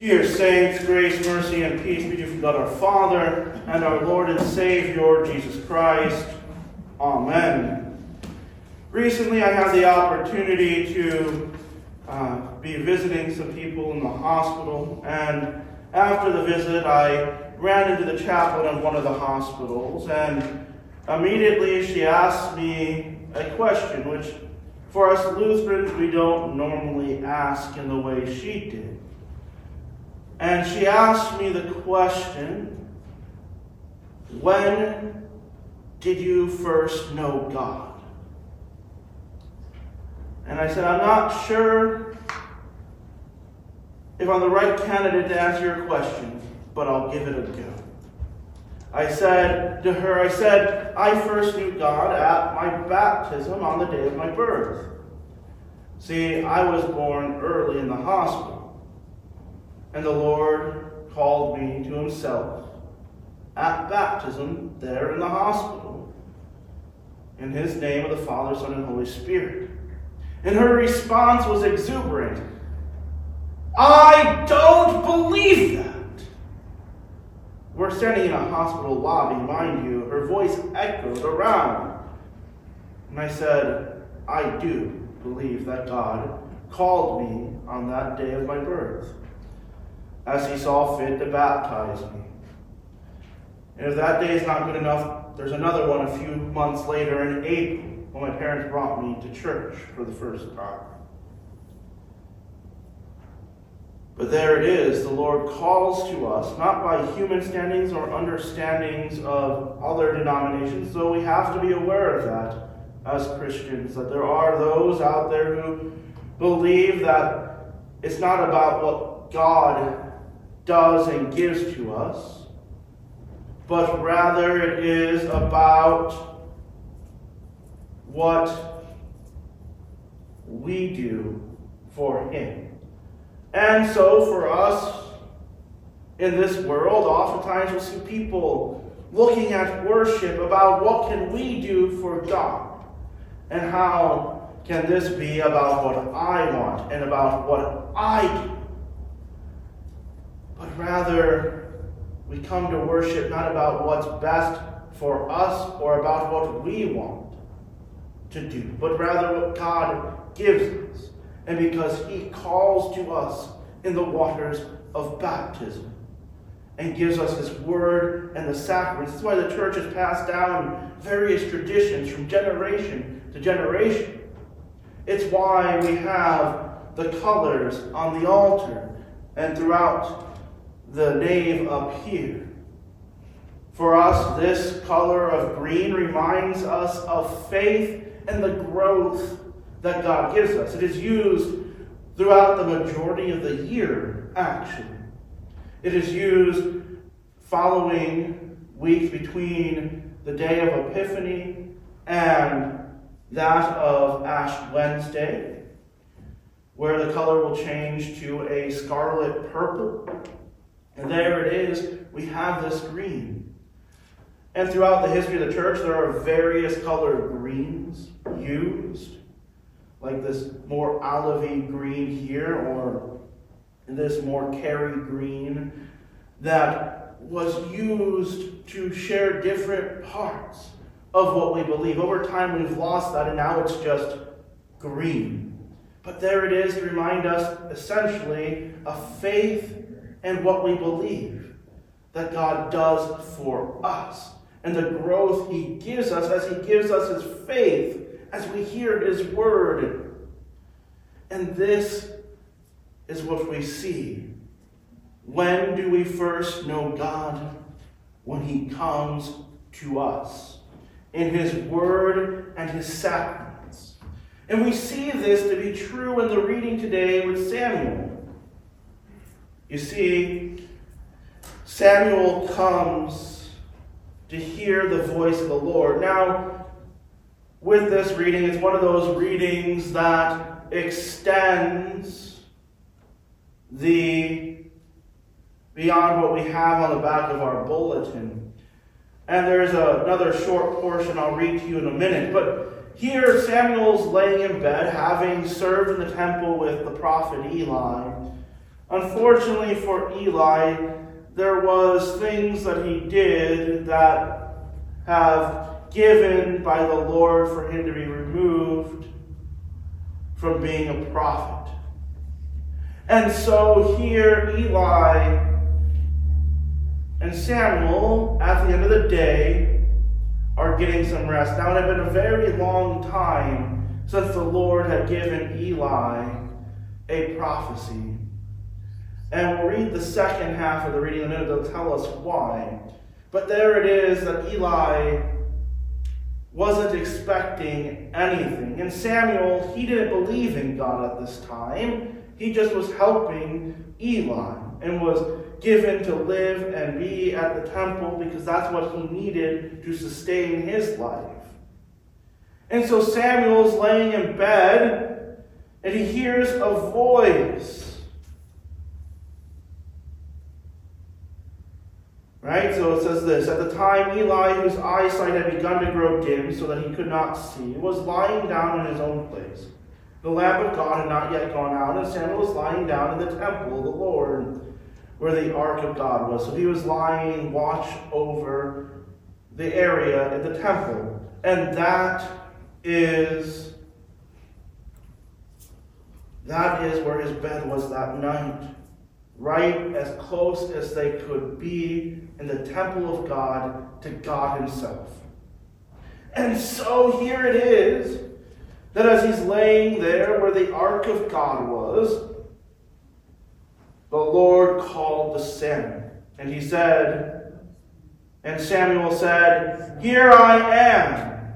Dear saints, grace, mercy, and peace be to you from God our Father and our Lord and Savior, Jesus Christ. Amen. Recently I had the opportunity to be visiting some people in the hospital, and after the visit I ran into the chaplain of one of the hospitals, and immediately she asked me a question, which for us Lutherans we don't normally ask in the way she did. And she asked me the question, when did you first know God? And I said, I'm not sure if I'm the right candidate to answer your question, but I'll give it a go. I said to her, I first knew God at my baptism on the day of my birth. See, I was born early in the hospital. And the Lord called me to himself at baptism there in the hospital. In his name of the Father, Son, and Holy Spirit. And her response was exuberant. I don't believe that. We're standing in a hospital lobby, mind you. Her voice echoed around. And I said, I do believe that God called me on that day of my birth, as he saw fit to baptize me. And if that day is not good enough, there's another one a few months later in April, when my parents brought me to church for the first time. But there it is, the Lord calls to us, not by human standings or understandings of other denominations, though we have to be aware of that as Christians, that there are those out there who believe that it's not about what God does and gives to us, but rather it is about what we do for him. And so for us in this world, oftentimes we'll see people looking at worship about what can we do for God, and how can this be about what I want and about what I do. But rather, we come to worship not about what's best for us or about what we want to do, but rather what God gives us. And because he calls to us in the waters of baptism and gives us his word and the sacraments. That's why the church has passed down various traditions from generation to generation. It's why we have the colors on the altar and throughout the nave up here. For us, this color of green reminds us of faith and the growth that God gives us. It is used throughout the majority of the year, actually. It is used following weeks between the day of Epiphany and that of Ash Wednesday, where the color will change to a scarlet purple. And there it is, we have this green. And throughout the history of the church, there are various colored greens used, like this more olivey green here, or this more carry green, that was used to share different parts of what we believe. Over time, we've lost that, and now it's just green. But there it is to remind us, essentially, of faith and what we believe that God does for us, and the growth he gives us as he gives us his faith as we hear his word. And this is what we see. When do we first know God? When he comes to us in his word and his sacraments. And we see this to be true in the reading today with Samuel. You see, Samuel comes to hear the voice of the Lord. Now, with this reading, it's one of those readings that extends beyond what we have on the back of our bulletin. And there's another short portion I'll read to you in a minute. But here, Samuel's laying in bed, having served in the temple with the prophet Eli. Unfortunately for Eli, there was things that he did that have given by the Lord for him to be removed from being a prophet. And so here Eli and Samuel, at the end of the day, are getting some rest. Now, it had been a very long time since the Lord had given Eli a prophecy. And we'll read the second half of the reading in a minute. They'll tell us why. But there it is that Eli wasn't expecting anything. And Samuel, he didn't believe in God at this time. He just was helping Eli and was given to live and be at the temple because that's what he needed to sustain his life. And so Samuel's laying in bed and he hears a voice. Right? So it says this: At the time Eli, whose eyesight had begun to grow dim so that he could not see, was lying down in his own place. The lamp of God had not yet gone out, and Samuel was lying down in the temple of the Lord, where the ark of God was. So he was lying watch over the area in the temple. And that is where his bed was that night. Right as close as they could be in the temple of God to God himself. And so here it is, that as he's laying there where the ark of God was, the Lord called to Samuel. And he said, and Samuel said, "Here I am."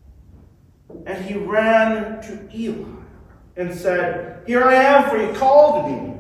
And he ran to Eli and said, "Here I am, for you called me."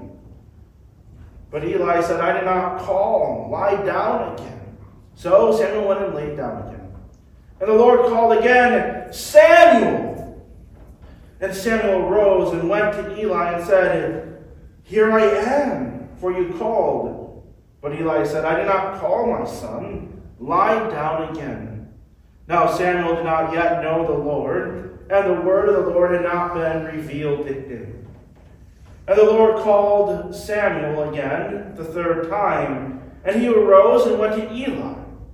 But Eli said, "I did not call. Lie down again." So Samuel went and laid down again. And the Lord called again, "Samuel!" And Samuel rose and went to Eli and said, "Here I am, for you called." But Eli said, "I did not call, my son. Lie down again." Now Samuel did not yet know the Lord, and the word of the Lord had not been revealed to him. And the Lord called Samuel again the third time, and he arose and went to Eli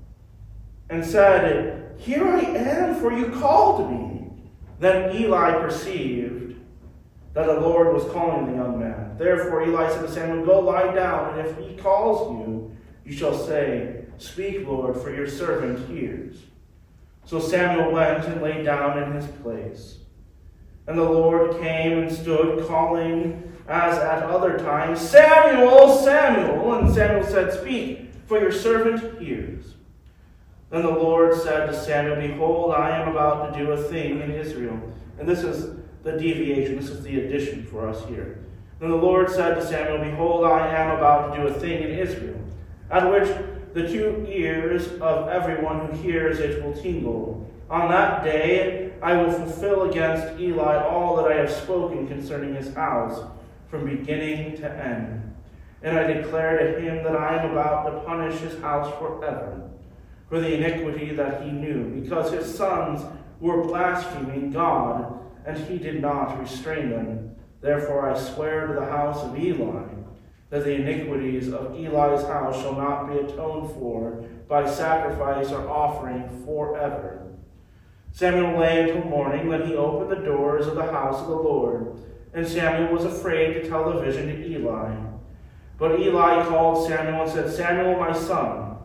and said, "Here I am, for you called me." Then Eli perceived that the Lord was calling the young man. Therefore Eli said to Samuel, "Go lie down, and if he calls you, you shall say, 'Speak, Lord, for your servant hears.'" So Samuel went and lay down in his place. And the Lord came and stood, calling as at other times, "Samuel, Samuel!" And Samuel said, "Speak, for your servant hears." Then the Lord said to Samuel, "Behold, I am about to do a thing in Israel." And this is the deviation, this is the addition for us here. Then the Lord said to Samuel, "Behold, I am about to do a thing in Israel, at which the 2 ears of everyone who hears it will tingle. On that day I will fulfill against Eli all that I have spoken concerning his house, from beginning to end. And I declare to him that I am about to punish his house forever for the iniquity that he knew, because his sons were blaspheming God, and he did not restrain them. Therefore I swear to the house of Eli that the iniquities of Eli's house shall not be atoned for by sacrifice or offering forever." Samuel lay until morning, then he opened the doors of the house of the Lord. And Samuel was afraid to tell the vision to Eli. But Eli called Samuel and said, "Samuel, my son."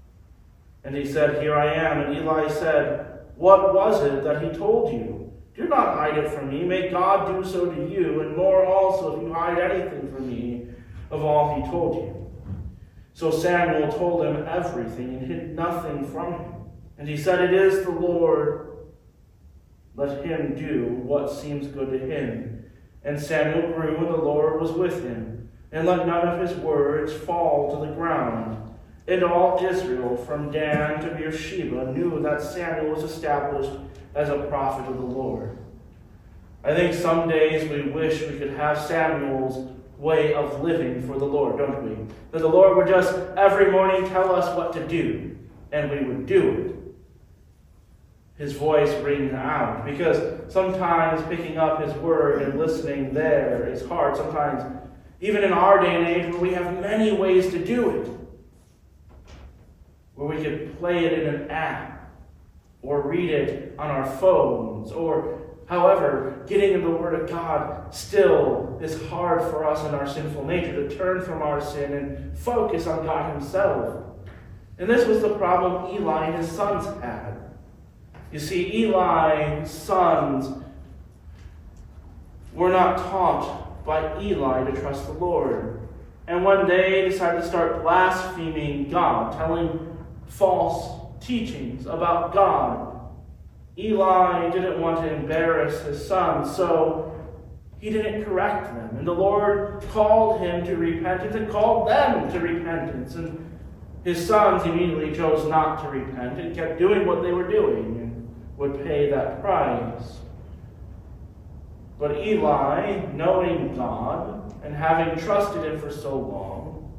And he said, "Here I am." And Eli said, "What was it that he told you? Do not hide it from me. May God do so to you, and more also if you hide anything from me of all he told you." So Samuel told him everything and hid nothing from him. And he said, "It is the Lord. Let him do what seems good to him." And Samuel grew, and the Lord was with him, and let none of his words fall to the ground. And all Israel, from Dan to Beersheba, knew that Samuel was established as a prophet of the Lord. I think some days we wish we could have Samuel's way of living for the Lord, don't we? That the Lord would just every morning tell us what to do, and we would do it. His voice ring out, because sometimes picking up his word and listening there is hard. Sometimes Even in our day and age where we have many ways to do it, where we could play it in an app or read it on our phones, or however, getting in the Word of God still is hard for us in our sinful nature to turn from our sin and focus on God Himself. And this was the problem Eli and his sons had. You see, Eli's sons were not taught by Eli to trust the Lord. And when they decided to start blaspheming God, telling false teachings about God, Eli didn't want to embarrass his sons, so he didn't correct them. And the Lord called him to repentance and called them to repentance. And his sons immediately chose not to repent and kept doing what they were doing and would pay that price. But Eli, knowing God and having trusted Him for so long,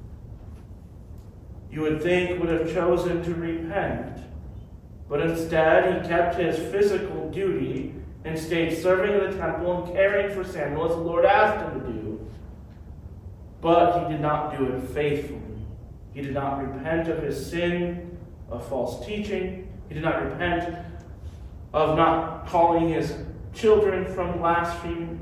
you would think would have chosen to repent. But instead, he kept his physical duty and stayed serving in the temple and caring for Samuel as the Lord asked him to do. But he did not do it faithfully. He did not repent of his sin of false teaching. He did not repent of not calling his children from blasphemy.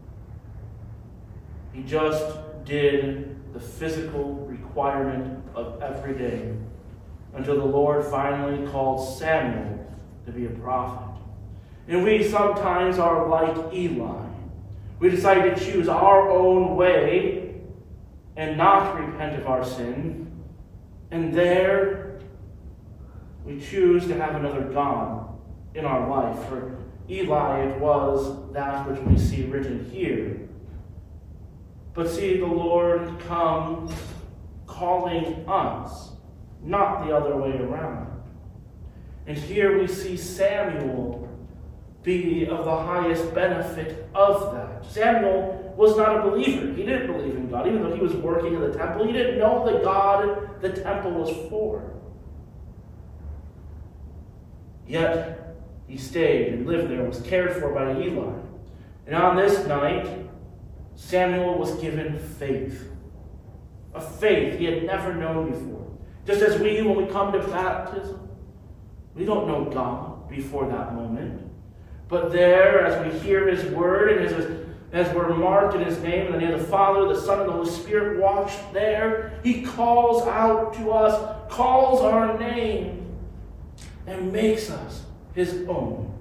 He just did the physical requirement of every day until the Lord finally called Samuel to be a prophet. And we sometimes are like Eli. We decide to choose our own way and not repent of our sin. And there we choose to have another God in our life. For Eli, it was that which we see written here. But see, the Lord comes calling us, not the other way around. And here we see Samuel be of the highest benefit of that. Samuel was not a believer. He didn't believe in God. Even though he was working in the temple, he didn't know the God the temple was for. Yet he stayed and lived there and was cared for by Eli. And on this night, Samuel was given faith. A faith he had never known before. Just as we, when we come to baptism, we don't know God before that moment. But there, as we hear His word, and as we're marked in His name, in the name of the Father, the Son, and the Holy Spirit watched there, He calls out to us, calls our name, and makes us His own.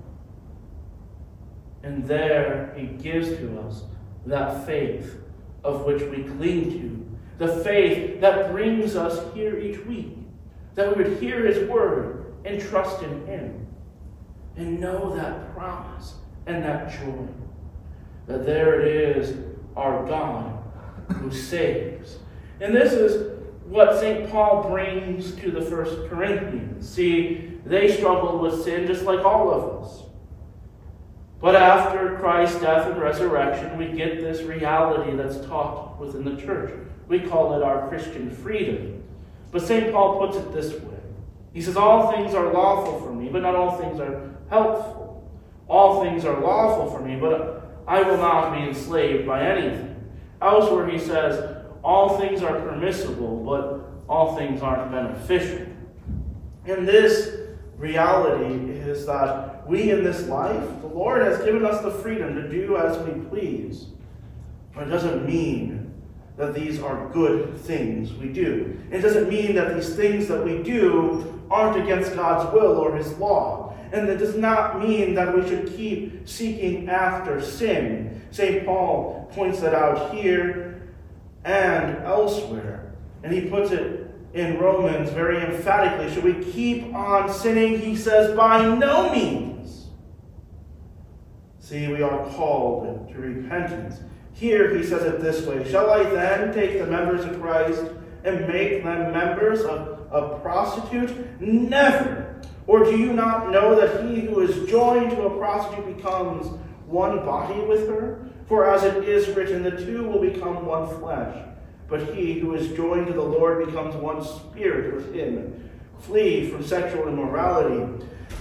And there He gives to us that faith of which we cling to. The faith that brings us here each week. That we would hear His word and trust in Him. And know that promise and that joy. That there it is, our God who saves. And this is what St. Paul brings to the First Corinthians. See, they struggled with sin just like all of us. But after Christ's death and resurrection, we get this reality that's taught within the church. We call it our Christian freedom. But St. Paul puts it this way. He says, all things are lawful for me, but not all things are helpful. All things are lawful for me, but I will not be enslaved by anything. Elsewhere he says, all things are permissible, but all things aren't beneficial. And this reality is that we in this life, the Lord has given us the freedom to do as we please. But it doesn't mean that these are good things we do. It doesn't mean that these things that we do aren't against God's will or His law. And it does not mean that we should keep seeking after sin. St. Paul points that out here and elsewhere. And he puts it in Romans very emphatically. Should we keep on sinning? He says, by no means. See, we are called to repentance. Here he says it this way, shall I then take the members of Christ and make them members of a prostitute? Never. Or do you not know that he who is joined to a prostitute becomes one body with her? For as it is written, the two will become one flesh. But he who is joined to the Lord becomes one spirit with him. Flee from sexual immorality.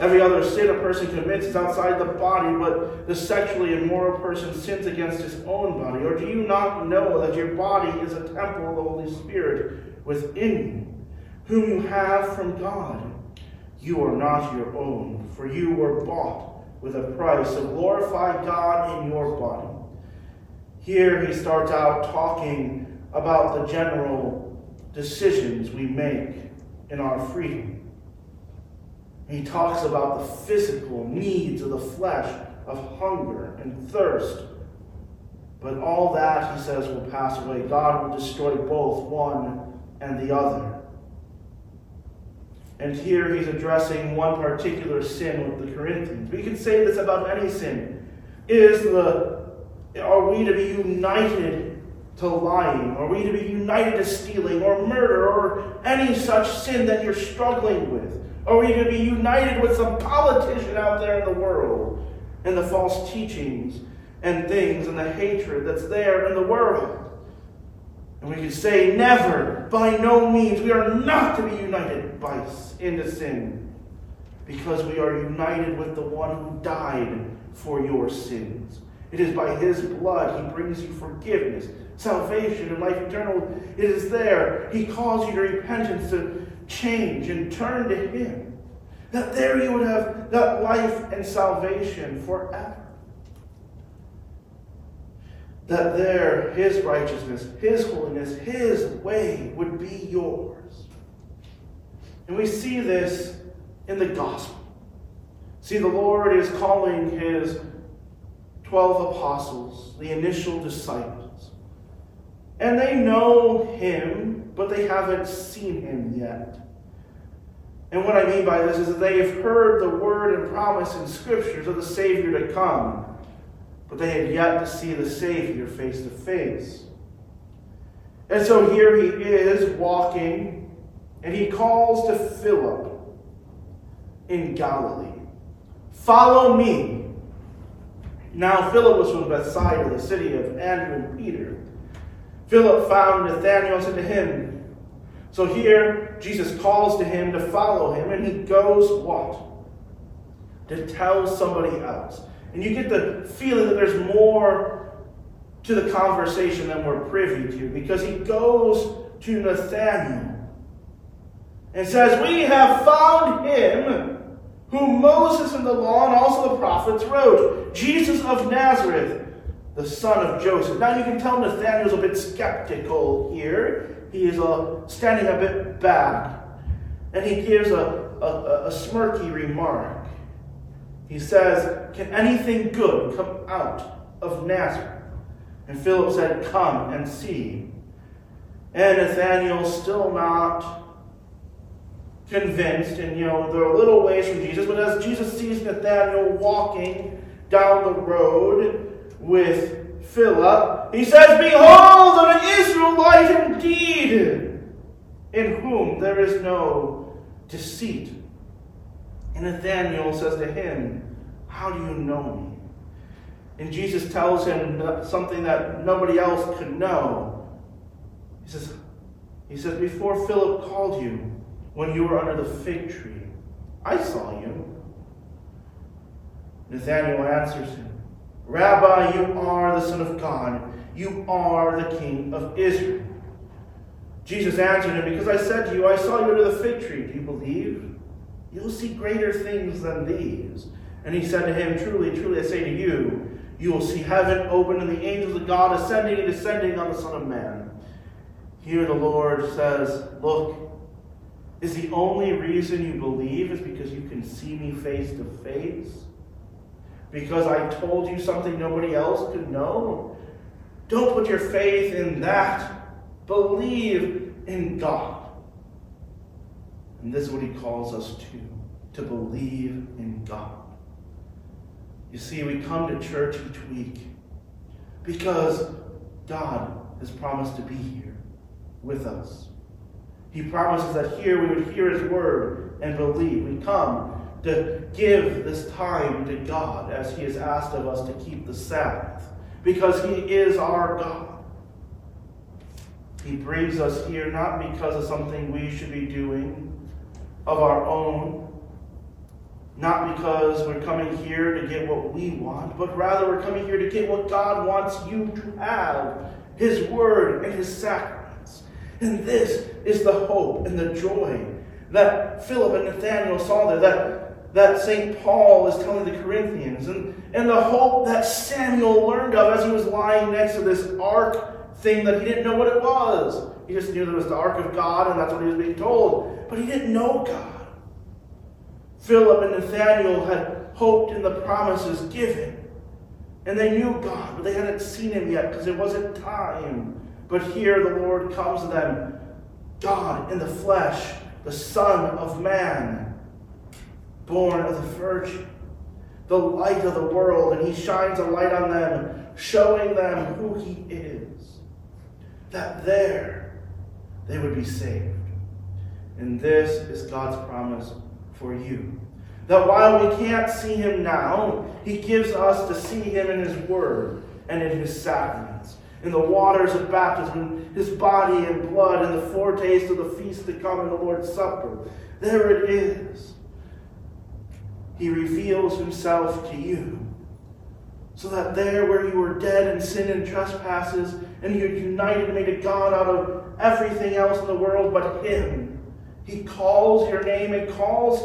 Every other sin a person commits is outside the body, but the sexually immoral person sins against his own body. Or do you not know that your body is a temple of the Holy Spirit within you, whom you have from God? You are not your own, for you were bought with a price. So glorify God in your body. Here he starts out talking about the general decisions we make in our freedom. He talks about the physical needs of the flesh, of hunger and thirst. But all that, he says, will pass away. God will destroy both one and the other. And here he's addressing one particular sin with the Corinthians. We can say this about any sin. Are we to be united to lying? Are we to be united to stealing or murder or any such sin that you're struggling with? Are we to be united with some politician out there in the world and the false teachings and things and the hatred that's there in the world? And we can say never, by no means. We are not to be united into sin, because we are united with the one who died for your sins. It is by his blood he brings you forgiveness, salvation, and life eternal. It is there. He calls you to repentance, to change and turn to him. That there you would have that life and salvation forever. That there his righteousness, his holiness, his way would be yours. And we see this in the gospel. See, the Lord is calling his 12 apostles, the initial disciples. And they know him, but they haven't seen him yet. And what I mean by this is that they have heard the word and promise in Scriptures of the Savior to come, but they had yet to see the Savior face to face. And so here he is walking, and he calls to Philip in Galilee. Follow me. Now Philip was from Bethsaida, the city of Andrew and Peter. Philip found Nathanael and said to him, so here Jesus calls to him to follow him, and he goes what? To tell somebody else. And you get the feeling that there's more to the conversation than we're privy to, because he goes to Nathanael and says, we have found him whom Moses in the law and also the prophets wrote, Jesus of Nazareth, the son of Joseph. Now you can tell Nathanael's a bit skeptical here. He is standing a bit back, and he gives a smirky remark. He says, can anything good come out of Nazareth? And Philip said, come and see. And Nathanael, still not convinced, and they're a little ways from Jesus, but as Jesus sees Nathanael walking down the road with Philip, he says, behold, an Israelite indeed, in whom there is no deceit. And Nathanael says to him, how do you know me? And Jesus tells him something that nobody else could know. He says, before Philip called you, when you were under the fig tree, I saw you. Nathanael answers him, Rabbi, you are the Son of God. You are the King of Israel. Jesus answered him, because I said to you, I saw you under the fig tree. Do you believe? You'll see greater things than these. And he said to him, truly, truly, I say to you, you will see heaven open and the angels of God ascending and descending on the Son of Man. Here the Lord says, look, is the only reason you believe is because you can see me face to face? Because I told you something nobody else could know? Don't put your faith in that. Believe in God. And this is what he calls us to believe in God. You see, we come to church each week because God has promised to be here with us. He promises that here we would hear his word and believe. We come to give this time to God as he has asked of us to keep the Sabbath, because he is our God. He brings us here not because of something we should be doing of our own, Not because we're coming here to get what we want, but rather we're coming here to get what God wants you to have, his word and his sacraments. And this is the hope and the joy that Philip and Nathanael saw there, that St. Paul is telling the Corinthians, and the hope that Samuel learned of as he was lying next to this ark thing that he didn't know what it was. He just knew that it was the ark of God, and that's what he was being told. But he didn't know God. Philip and Nathanael had hoped in the promises given. And they knew God, but they hadn't seen him yet because it wasn't time. But here the Lord comes to them, God in the flesh, the Son of Man, born of the Virgin, the light of the world, and he shines a light on them, showing them who he is, that there they would be saved. And this is God's promise for you. That while we can't see him now, he gives us to see him in his word and in his sacraments, in the waters of baptism, in his body and blood, and the foretaste of the feast to come in the Lord's Supper. There it is. He reveals himself to you, so that there where you were dead in sin and trespasses, and you're united and made a God out of everything else in the world but him, he calls your name and calls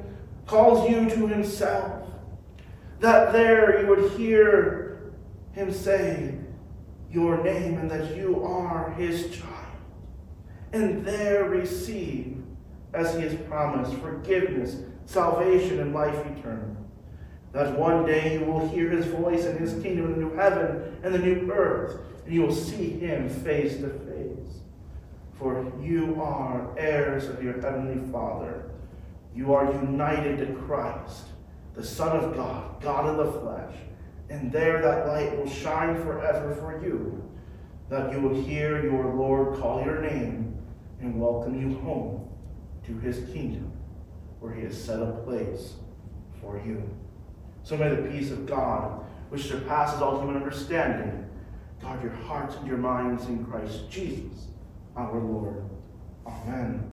you to himself. That there you would hear him say your name and that you are his child. And there receive, as he has promised, forgiveness, salvation, and life eternal. That one day you will hear his voice in his kingdom in the new heaven and the new earth, and you will see him face to face. For you are heirs of your heavenly Father. You are united to Christ, the Son of God, God in the flesh. And there that light will shine forever for you, that you will hear your Lord call your name and welcome you home to his kingdom, where he has set a place for you. So may the peace of God, which surpasses all human understanding, guard your hearts and your minds in Christ Jesus, our Lord. Amen.